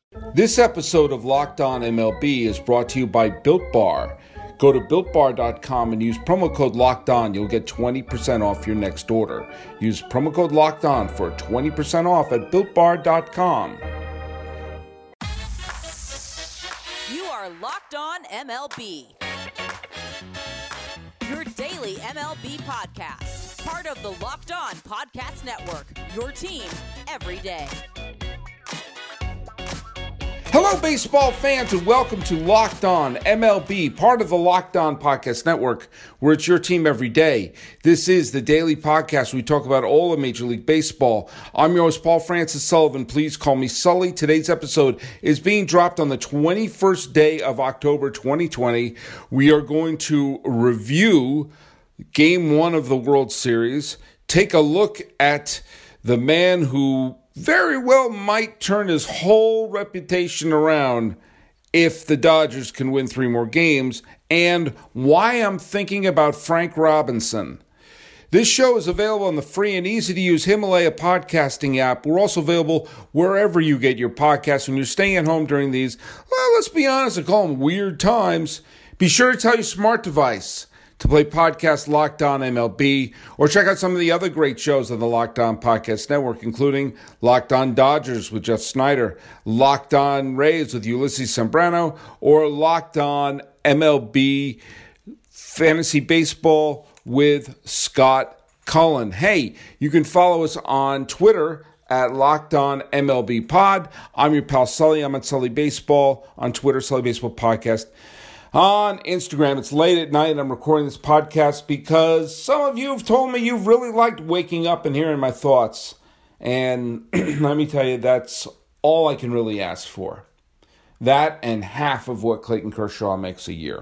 This episode of Locked On MLB is brought to you by Built Bar. Go to BuiltBar.com and use promo code LOCKEDON. You'll get 20% off your next order. Use promo code LOCKEDON for 20% off at BuiltBar.com. You are Locked On MLB. Your daily MLB podcast. Part of the Locked On Podcast Network. Your team every day. Hello, baseball fans, and welcome to Locked On MLB, part of the Locked On Podcast Network, where it's your team every day. This is the daily podcast where we talk about all of Major League Baseball. I'm your host, Paul Francis Sullivan. Please call me Sully. Today's episode is being dropped on the 21st day of October 2020. We are going to review Game 1 of the World Series, take a look at the man who very well might turn his whole reputation around if the Dodgers can win 3 more games, and why I'm thinking about Frank Robinson. This show is available on the free and easy-to-use Himalaya podcasting app. We're also available wherever you get your podcasts when you're staying at home during these, well, let's be honest, I call them weird times. Be sure to tell your smart device to play podcast Locked On MLB, or check out some of the other great shows on the Locked On Podcast Network, including Locked On Dodgers with Jeff Snyder, Locked On Rays with Ulysses Sembrano, or Locked On MLB Fantasy Baseball with Scott Cullen. Hey, you can follow us on Twitter at Locked On MLB Pod. I'm your pal Sully. I'm at Sully Baseball on Twitter, Sully Baseball Podcast. On Instagram, it's late at night and I'm recording this podcast because some of you have told me you've really liked waking up and hearing my thoughts. And let me tell you, that's all I can really ask for. That and half of what Clayton Kershaw makes a year.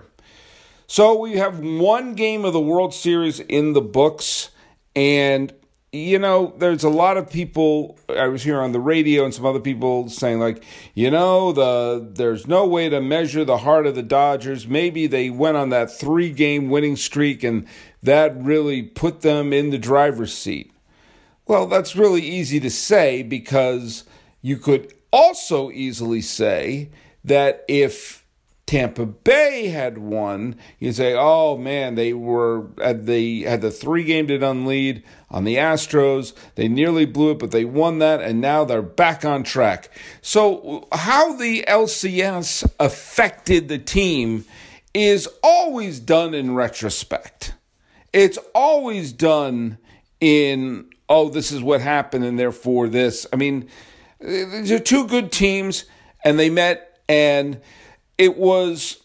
So we have one game of the World Series in the books, and you know, there's a lot of people, I was here on the radio and some other people saying like, you know, there's no way to measure the heart of the Dodgers. Maybe they went on that 3-game winning streak and that really put them in the driver's seat. Well, that's really easy to say because you could also easily say that if Tampa Bay had won, you'd say, oh man, they had the 3-game to none lead on the Astros. They nearly blew it, but they won that, and now they're back on track. So how the LCS affected the team is always done in retrospect. It's always done in, oh, this is what happened, and therefore this. I mean, they're 2 good teams, and they met, and it was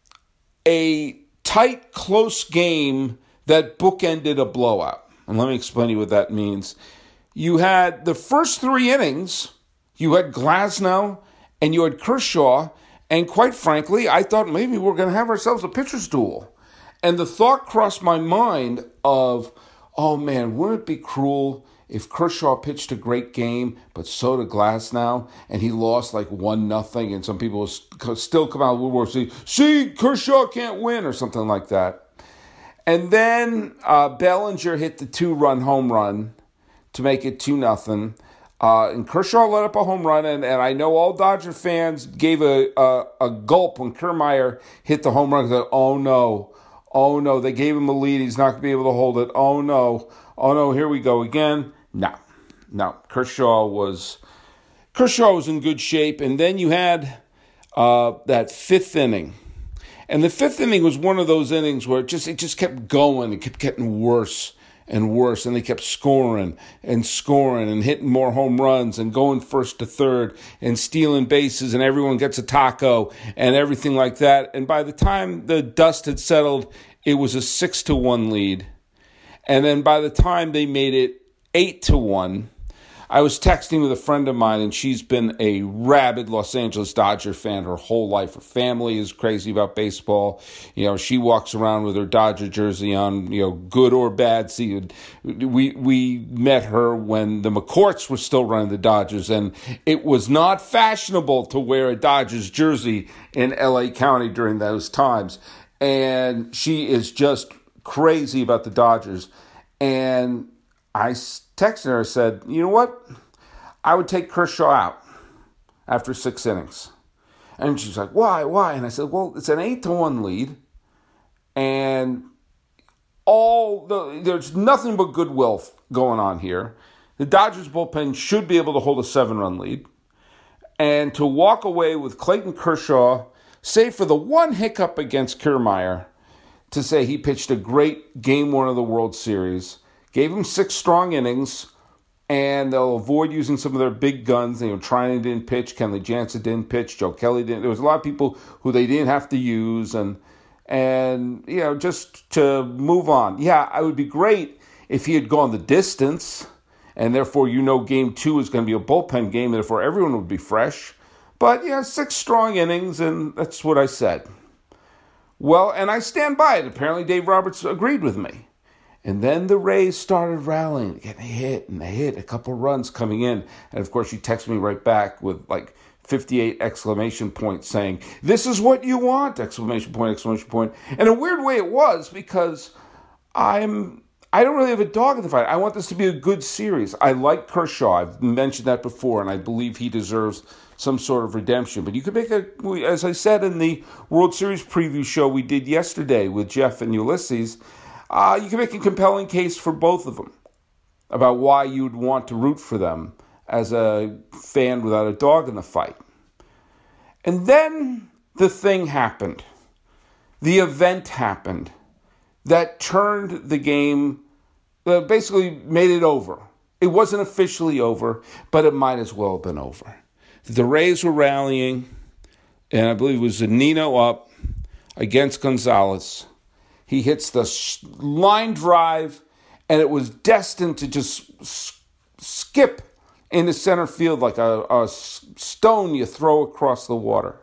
a tight, close game that bookended a blowout. And let me explain to you what that means. You had the first 3 innings, you had Glasnow and you had Kershaw, and quite frankly, I thought maybe we're going to have ourselves a pitcher's duel. And the thought crossed my mind of, oh man, wouldn't it be cruel if Kershaw pitched a great game, but so did Glasnow, and he lost like 1-0, and some people will still come out of the woodwork and say, see, Kershaw can't win, or something like that. And then Bellinger hit the 2-run home run to make it 2-0. And Kershaw let up a home run, and I know all Dodger fans gave a gulp when Kiermaier hit the home run. They said, oh no, they gave him a lead. He's not going to be able to hold it. Oh no, here we go again. No, Kershaw was in good shape. And then you had that 5th inning. And the 5th inning was one of those innings where it just kept going. It kept getting worse and worse. And they kept scoring and hitting more home runs and going first to third and stealing bases, and everyone gets a taco and everything like that. And by the time the dust had settled, it was a 6-1 lead. And then by the time they made it 8-1, I was texting with a friend of mine, and she's been a rabid Los Angeles Dodger fan her whole life. Her family is crazy about baseball. You know, she walks around with her Dodger jersey on, you know, good or bad. See, we met her when the McCourts were still running the Dodgers, and it was not fashionable to wear a Dodgers jersey in L.A. County during those times. And she is just crazy about the Dodgers. And I texted her and said, you know what? I would take Kershaw out. after 6 innings. And she's like, why? And I said, well, it's an 8-1 lead. And there's nothing but goodwill going on here. The Dodgers bullpen should be able to hold a 7-run lead. And to walk away with Clayton Kershaw, save for the one hiccup against Kiermaier, to say he pitched a great Game 1 of the World Series, gave him 6 strong innings, and they'll avoid using some of their big guns. Trinan didn't pitch, Kenley Jansen didn't pitch, Joe Kelly didn't. There was a lot of people who they didn't have to use, and just to move on. Yeah, it would be great if he had gone the distance, and therefore Game 2 is going to be a bullpen game, and therefore everyone would be fresh. But 6 strong innings, and that's what I said. Well, and I stand by it. Apparently Dave Roberts agreed with me. And then the Rays started rallying, getting they hit a couple runs coming in. And of course, she texted me right back with like 58 exclamation points saying, "This is what you want!" Exclamation point. And in a weird way it was, because I don't really have a dog in the fight. I want this to be a good series. I like Kershaw. I've mentioned that before, and I believe he deserves some sort of redemption. But you could make as I said in the World Series preview show we did yesterday with Jeff and Ulysses, you can make a compelling case for both of them about why you'd want to root for them as a fan without a dog in the fight. And then the thing happened. The event happened that turned the game, basically made it over. It wasn't officially over, but it might as well have been over. The Rays were rallying, and I believe it was Zunino up against Gonzalez. He hits the line drive, and it was destined to just skip into center field like a stone you throw across the water.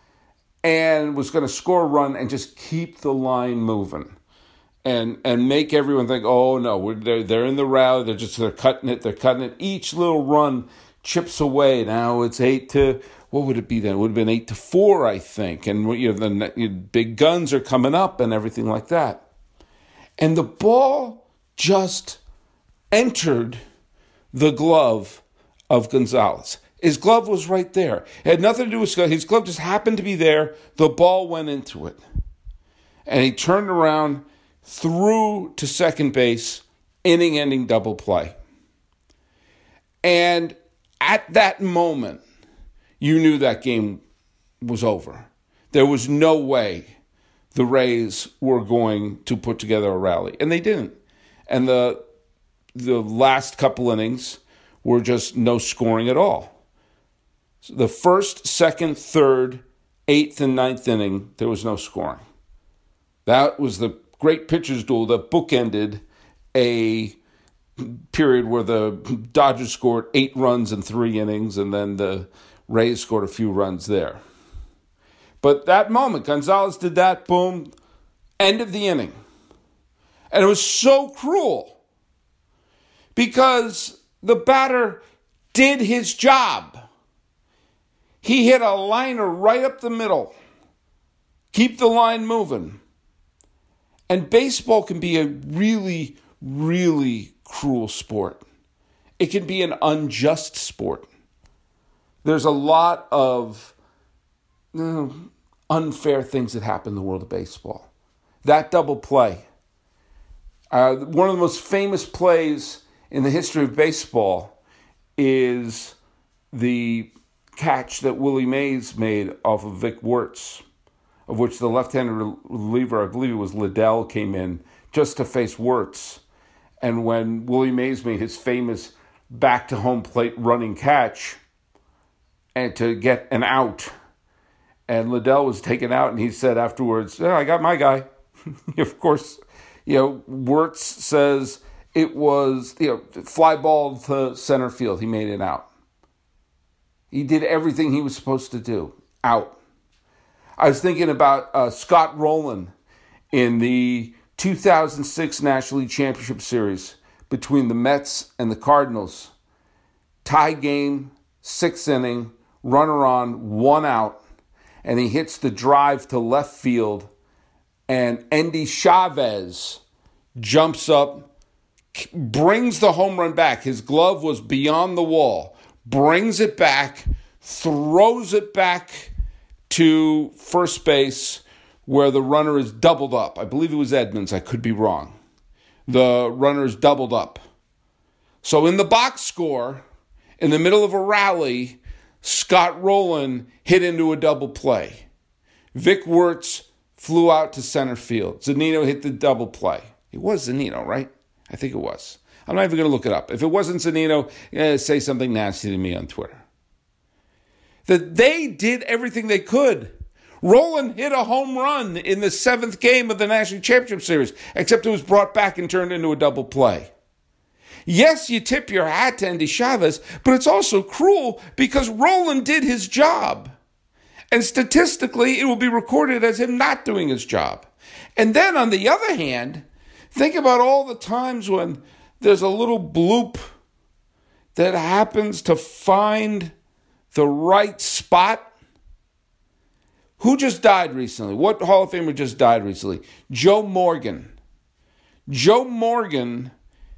And was going to score a run and just keep the line moving. And make everyone think, oh no, they're in the rally, they're cutting it. Each little run chips away. Now it's 8-4, what would it be then? It would have been 8-4, I think. And the big guns are coming up and everything like that. And the ball just entered the glove of Gonzalez. His glove was right there. It had nothing to do with his glove, just happened to be there. The ball went into it. And he turned around, threw to second base, inning-ending double play. And at that moment, you knew that game was over. There was no way the Rays were going to put together a rally. And they didn't. And the last couple innings were just no scoring at all. So the first, second, third, 8th, and 9th inning, there was no scoring. That was the great pitchers' duel that bookended a period where the Dodgers scored 8 runs in 3 innings, and then the Rays scored a few runs there. But that moment, Gonzalez did that, boom, end of the inning. And it was so cruel because the batter did his job. He hit a liner right up the middle. Keep the line moving. And baseball can be a really, really cruel sport. It can be an unjust sport. There's a lot of unfair things that happen in the world of baseball. That double play. One of the most famous plays in the history of baseball is the catch that Willie Mays made off of Vic Wertz, of which the left-handed reliever, I believe it was Liddell, came in just to face Wertz. And when Willie Mays made his famous back-to-home plate running catch and to get an out, and Liddell was taken out, and he said afterwards, I got my guy. Of course, Wertz says it was, fly ball to center field. He made it out. He did everything he was supposed to do. Out. I was thinking about Scott Rowland in the 2006 National League Championship Series between the Mets and the Cardinals. Tie game, 6th inning, runner on, 1 out, and he hits the drive to left field, and Endy Chavez jumps up, brings the home run back. His glove was beyond the wall, brings it back throws it back to first base where the runner is doubled up. I believe it was Edmonds. I could be wrong. The runner is doubled up. So in the box score, in the middle of a rally, Scott Rowland hit into a double play. Vic Wertz flew out to center field. Zunino hit the double play. It was Zunino, right? I think it was. I'm not even going to look it up. If it wasn't Zunino, say something nasty to me on Twitter. That they did everything they could. Rowland hit a home run in the 7th game of the National Championship Series, except it was brought back and turned into a double play. Yes, you tip your hat to Andy Chavez, but it's also cruel because Rowland did his job. And statistically, it will be recorded as him not doing his job. And then on the other hand, think about all the times when there's a little bloop that happens to find the right spot. Who just died recently? What Hall of Famer just died recently? Joe Morgan. Joe Morgan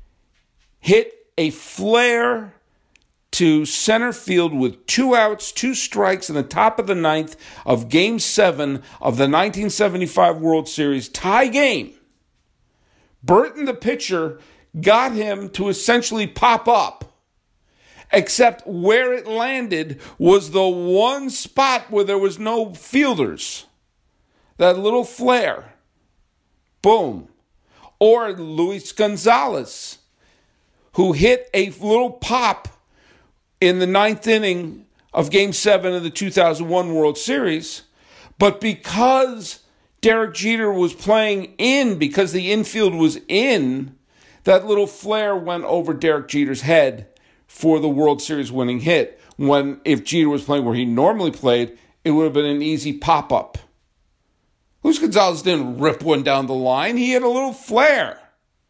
hit a flare to center field with 2 outs, 2 strikes in the top of the 9th of Game 7 of the 1975 World Series tie game. Burton, the pitcher, got him to essentially pop up, except where it landed was the one spot where there was no fielders. That little flare. Boom. Or Luis Gonzalez, who hit a little pop in the 9th inning of Game 7 of the 2001 World Series, but because Derek Jeter was playing in, because the infield was in, that little flare went over Derek Jeter's head for the World Series winning hit. When if Jeter was playing where he normally played, it would have been an easy pop-up. Luis Gonzalez didn't rip one down the line. He had a little flare.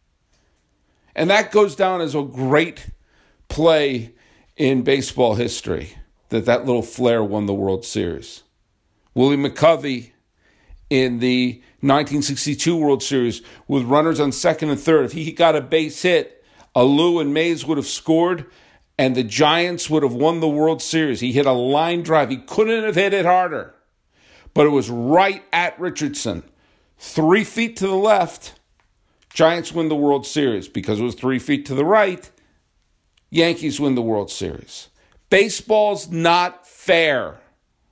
And that goes down as a great play in baseball history, that little flare won the World Series. Willie McCovey in the 1962 World Series with runners on second and third. If he got a base hit, Alou and Mays would have scored, and the Giants would have won the World Series. He hit a line drive. He couldn't have hit it harder, but it was right at Richardson. 3 feet to the left, Giants win the World Series. Because it was 3 feet to the right, Yankees win the World Series. Baseball's not fair.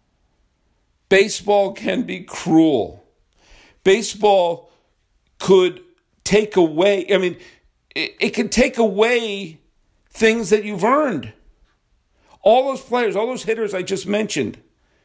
Baseball can be cruel. Baseball could take away, it can take away things that you've earned. All those players, all those hitters I just mentioned,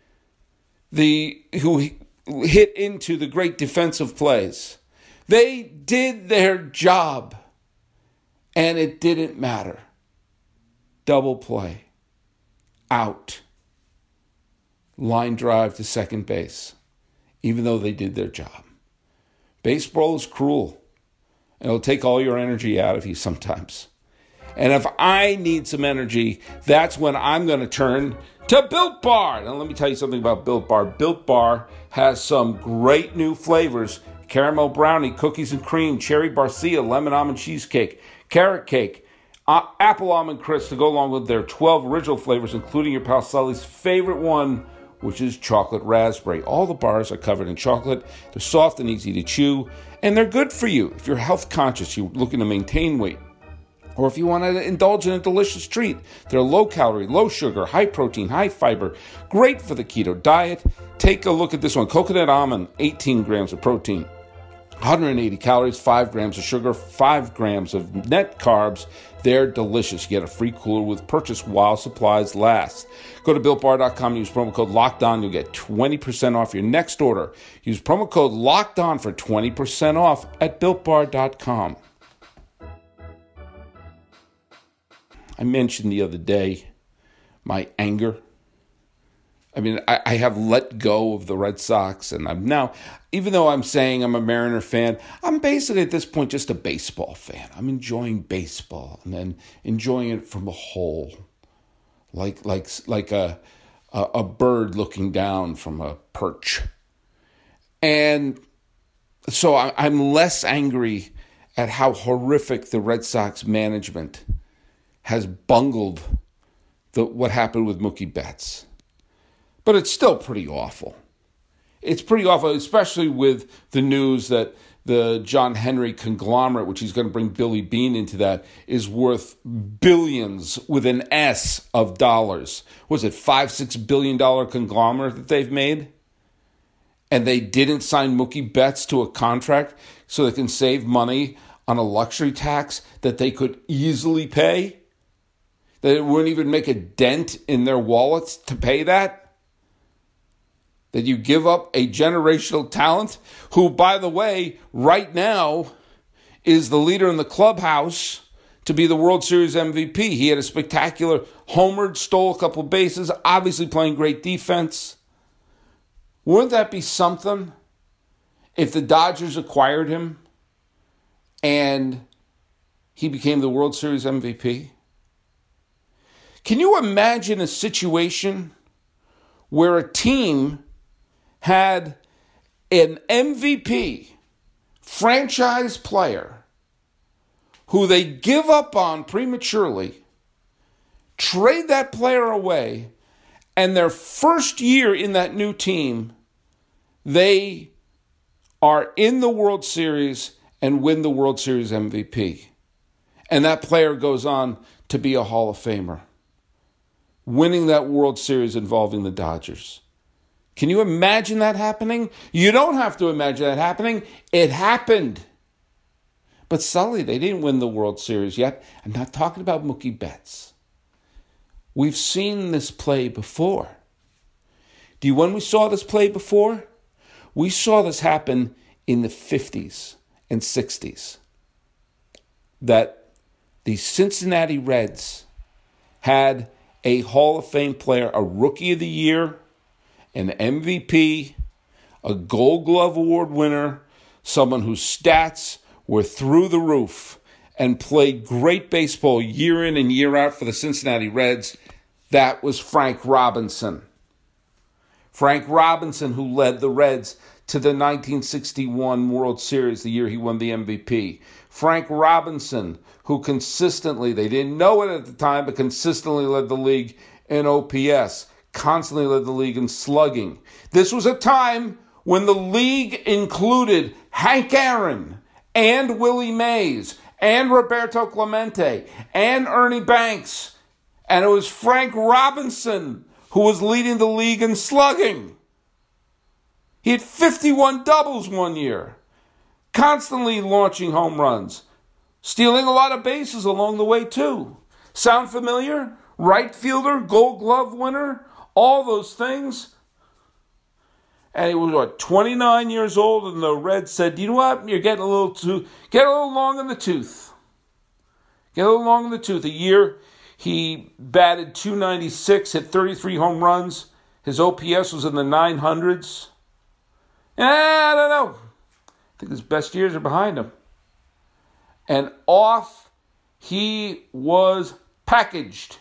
who hit into the great defensive plays, they did their job, and it didn't matter. Double play, out, line drive to second base, even though they did their job. Baseball is cruel, and it'll take all your energy out of you sometimes. And if I need some energy, that's when I'm going to turn to Built Bar. Now, let me tell you something about Built Bar. Built Bar has some great new flavors: caramel brownie, cookies and cream, cherry barcia, lemon almond cheesecake, carrot cake, apple almond crisp to go along with their 12 original flavors, including your pal Sully's favorite one, which is chocolate raspberry. All the bars are covered in chocolate. They're soft and easy to chew, and they're good for you. If you're health conscious, you're looking to maintain weight, or if you want to indulge in a delicious treat, they're low calorie, low sugar, high protein, high fiber, great for the keto diet. Take a look at this one. Coconut almond, 18 grams of protein, 180 calories, 5 grams of sugar, 5 grams of net carbs. They're delicious. You get a free cooler with purchase while supplies last. Go to BuiltBar.com and use promo code LOCKEDON. You'll get 20% off your next order. Use promo code LOCKEDON for 20% off at BuiltBar.com. I mentioned the other day my anger. I have let go of the Red Sox, and I'm now, even though I'm saying I'm a Mariner fan, I'm basically at this point just a baseball fan. I'm enjoying baseball and then enjoying it from a whole, like a bird looking down from a perch. And so I'm less angry at how horrific the Red Sox management has bungled what happened with Mookie Betts. But it's still pretty awful. It's pretty awful, especially with the news that the John Henry conglomerate, which he's going to bring Billy Beane into that, is worth billions with an S of dollars. Was it $5-6 billion conglomerate that they've made? And they didn't sign Mookie Betts to a contract so they can save money on a luxury tax that they could easily pay? That it wouldn't even make a dent in their wallets to pay that? That you give up a generational talent who, by the way, right now is the leader in the clubhouse to be the World Series MVP. He had a spectacular homer, stole a couple bases, obviously playing great defense. Wouldn't that be something if the Dodgers acquired him and he became the World Series MVP? Can you imagine a situation where a team had an MVP, franchise player, who they give up on prematurely, trade that player away, and their first year in that new team, they are in the World Series and win the World Series MVP. And that player goes on to be a Hall of Famer, winning that World Series involving the Dodgers. Can you imagine that happening? You don't have to imagine that happening. It happened. But Sully, they didn't win the World Series yet. I'm not talking about Mookie Betts. We've seen this play before. Do you when we saw this play before? We saw this happen in the 50s and 60s. That the Cincinnati Reds had a Hall of Fame player, a Rookie of the Year, an MVP, a Gold Glove Award winner, someone whose stats were through the roof and played great baseball year in and year out for the Cincinnati Reds. That was Frank Robinson. Frank Robinson, who led the Reds to the 1961 World Series, the year he won the MVP. Frank Robinson, who consistently, they didn't know it at the time, but consistently led the league in OPS. Constantly led the league in slugging. This was a time when the league included Hank Aaron and Willie Mays and Roberto Clemente and Ernie Banks. And it was Frank Robinson who was leading the league in slugging. He had 51 doubles one year, constantly launching home runs, stealing a lot of bases along the way too. Sound familiar? Right fielder, Gold Glove winner, all those things. And he was, 29 years old, and the Reds said, you know what, you're getting a little long in the tooth. Get a little long in the tooth. A year he batted .296, hit 33 home runs. His OPS was in the 900s. I don't know. I think his best years are behind him. And off he was packaged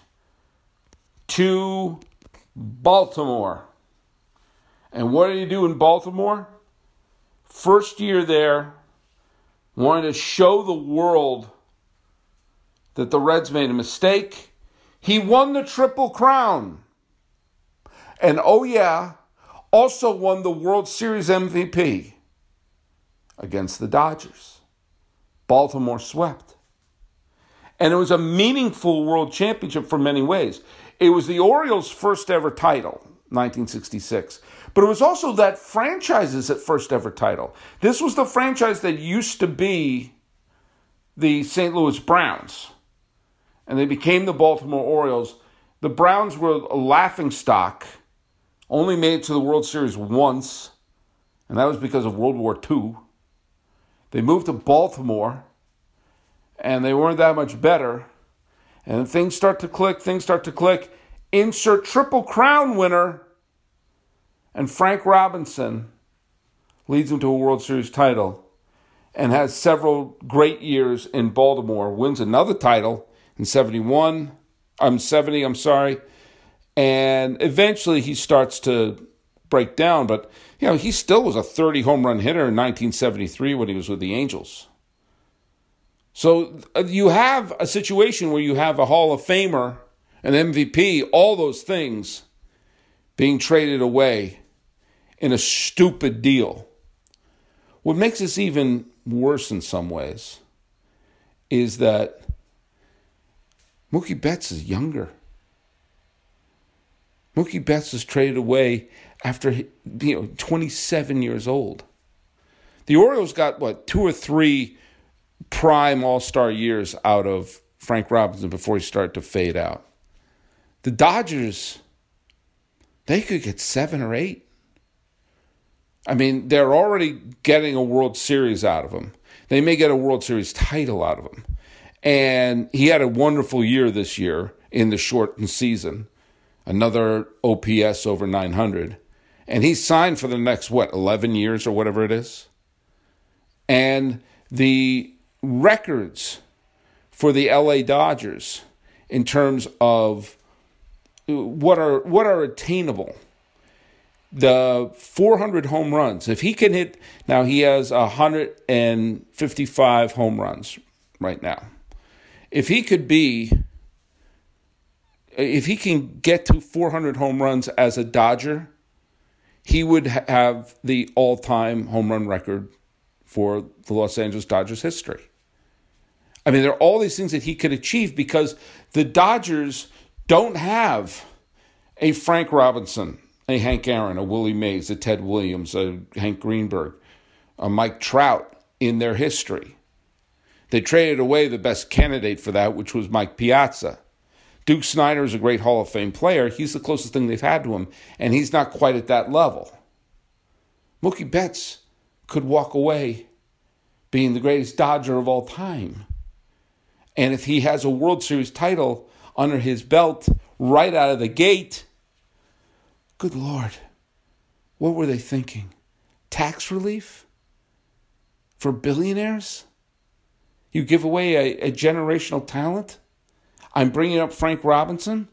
to Baltimore. And what did he do in Baltimore? First year there, wanted to show the world that the Reds made a mistake. He won the Triple Crown. And oh yeah, also won the World Series MVP against the Dodgers. Baltimore swept. And it was a meaningful world championship for many ways. It was the Orioles' first ever title, 1966. But it was also that franchise's first ever title. This was the franchise that used to be the St. Louis Browns. And they became the Baltimore Orioles. The Browns were a laughingstock, only made it to the World Series once, and that was because of World War II. They moved to Baltimore, and they weren't that much better. And things start to click. Insert Triple Crown winner, and Frank Robinson leads them to a World Series title and has several great years in Baltimore, wins another title in 70, and eventually he starts to break down, but he still was a 30 home run hitter in 1973 when he was with the Angels. So you have a situation where you have a Hall of Famer an MVP, all those things being traded away in a stupid deal. What makes this even worse in some ways is that Mookie Betts is younger. Mookie Betts was traded away after 27 years old. The Orioles got, 2 or 3 prime all-star years out of Frank Robinson before he started to fade out. The Dodgers, they could get 7 or 8. I mean, they're already getting a World Series out of him. They may get a World Series title out of him. And he had a wonderful year this year in the shortened season. Another OPS over 900. And he's signed for the next, 11 years or whatever it is? And the records for the LA Dodgers in terms of what are attainable. The 400 home runs. If he can hit, now he has 155 home runs right now. If he can get to 400 home runs as a Dodger, he would have the all-time home run record for the Los Angeles Dodgers history. I mean, there are all these things that he could achieve because the Dodgers don't have a Frank Robinson, a Hank Aaron, a Willie Mays, a Ted Williams, a Hank Greenberg, a Mike Trout in their history. They traded away the best candidate for that, which was Mike Piazza. Duke Snider is a great Hall of Fame player. He's the closest thing they've had to him, and he's not quite at that level. Mookie Betts could walk away being the greatest Dodger of all time. And if he has a World Series title under his belt right out of the gate, good Lord, what were they thinking? Tax relief for billionaires? You give away a generational talent? I'm bringing up Frank Robinson.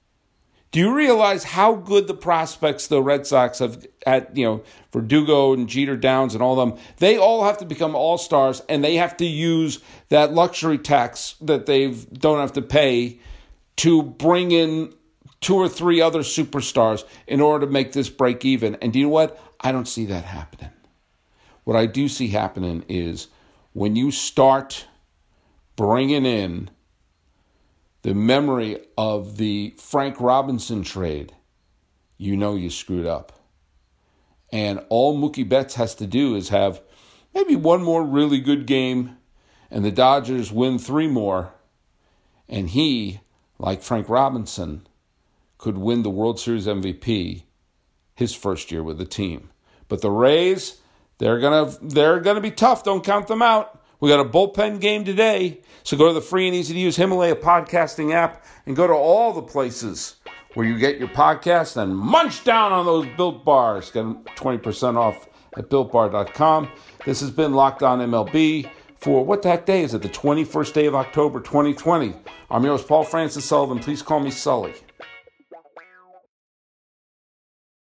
Do you realize how good the prospects the Red Sox have had, Verdugo and Jeter Downs and all of them? They all have to become all-stars, and they have to use that luxury tax that they don't have to pay to bring in 2 or 3 other superstars in order to make this break even. And do you know what? I don't see that happening. What I do see happening is when you start bringing in the memory of the Frank Robinson trade, you screwed up. And all Mookie Betts has to do is have maybe one more really good game, and the Dodgers win 3 more, and he, like Frank Robinson, could win the World Series MVP his first year with the team. But the Rays, they're gonna be tough. Don't count them out. We got a bullpen game today, so go to the free and easy-to-use Himalaya podcasting app and go to all the places where you get your podcast and munch down on those Built Bars. Get 20% off at BuiltBar.com. This has been Locked On MLB for, what the heck day is it? The 21st day of October, 2020. I'm your host, Paul Francis Sullivan. Please call me Sully.